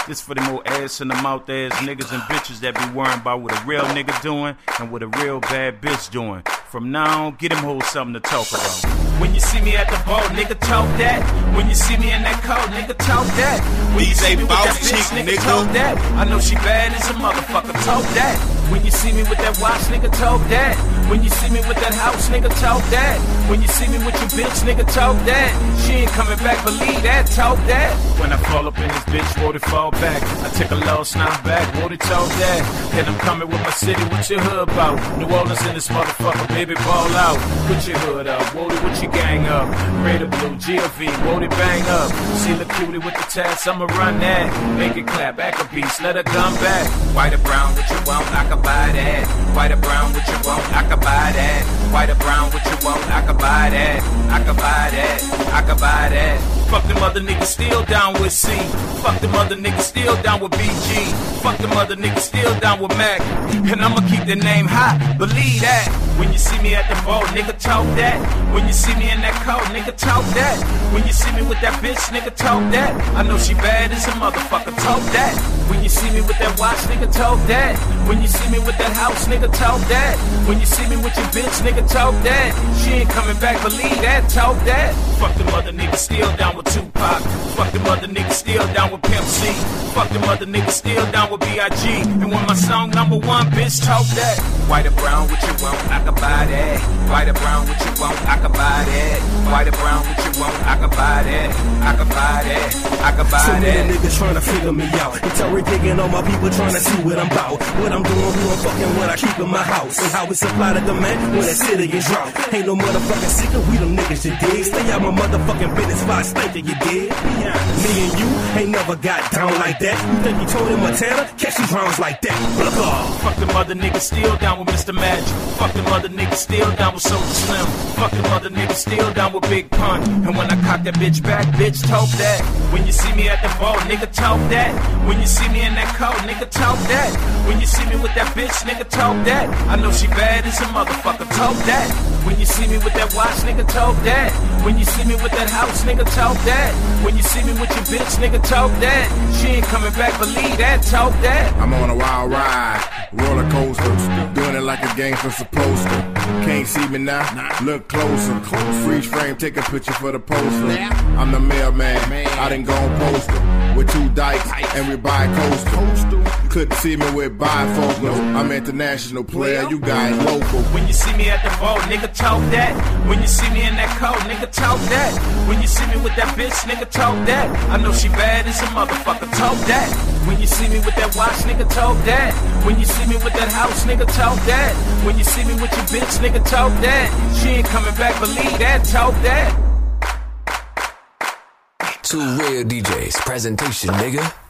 This for them old ass in the mouth ass niggas and bitches that be worrying about what a real nigga doing and what a real bad bitch doing. From now on, get them hoes something to talk about. When you see me at the bar, nigga, talk that. When you see me in that coat, nigga, talk that. When you see me with that bitch, nigga, talk that. I know she bad as a motherfucker, talk that. When you see me with that watch, nigga, talk that. When you see me with that house, nigga, talk that. When you see me with your bitch, nigga, talk that. She ain't coming back, believe that, talk that. When I fall up in this bitch, won't it fall back? I take a little snap back, won't it talk that? Then I'm coming with my city, what your hood about? New Orleans in this motherfucker, baby, ball out. Put your hood up, won't it with your gang up? Red or blue, GLV, won't it bang up? See the cutie with the tats, I'ma run that. Make it clap, act a beast, let her come back. White or brown, what you want, I can buy that. White or brown, what you want, I can buy that. White or brown, what you want, I can buy that. I can buy that, I can buy that. Fuck them other niggas still down with C. Fuck them other niggas still down with BG. Fuck them other niggas still down with Mac. And I'ma keep the name high, believe that. When you see me at the bar, nigga, talk that. When you see me in that coat, nigga, talk that. When you see me with that bitch, nigga, talk that. I know she bad as a motherfucker, talk that. When you see me with that watch, nigga, talk that. When you see me with that house, nigga, talk that. When you see me with your bitch, nigga, talk that. She ain't coming back, believe that, talk that. Fuck them other niggas still down with Tupac. Fuck them other niggas still down with Pimp C. Fuck them other niggas still down with B.I.G. And when my song number one, bitch, talk that. White or brown, what you want, I can buy that. White or brown, what you want, I can buy that. White or brown, what you want, I can buy that. I can buy that, I can buy that. So many niggas tryna figure me out. It's already digging on my people tryna see what I'm about. What I'm doing, who I'm fucking, what I keep in my house. And how we supply the demand when the city is drought. Ain't no motherfucking secret, we them niggas you dig. Stay out my motherfucking business while I spank you, dig. Me and you ain't never got down like that. You think you told him Montana? Catch these rounds like that. Look off. Fuck them other niggas still down with Mr. Magic. Fuck them other niggas still down with Soulja Slim. Fuck them other niggas still down with Big Pun. And when I cock that bitch back, bitch, talk that. When you see me at the bar, nigga, talk that. When you see me in that coat, nigga, talk that. When you see me with that bitch, nigga, talk that. I know she bad as a motherfucker, talk that. When you see me with that watch, nigga, talk that. When you see me with that house, nigga, talk that. When you see me with your bitch, nigga, talk that. She ain't coming back, believe that, talk that. I'm on a wild ride, roller coaster, doing it like a gangster supposed to. Can't see me now, look closer. Freeze frame, take a picture for the poster. I'm the mailman, I done gone postal with 2 dikes and we buy coastal. Couldn't see me with bifocal. I'm international player, you guys local. When you see me at the bar, nigga, talk that. When you see me in that coat, nigga, talk that. When you see me with that bitch, nigga, talk that. I know she bad as a motherfucker, talk that. When you see me with that watch, nigga, talk that. When you see me with that house, nigga, talk that. When you see me with your bitch, nigga, talk that. She ain't coming back, believe that, talk that. Two real DJs, presentation, nigga.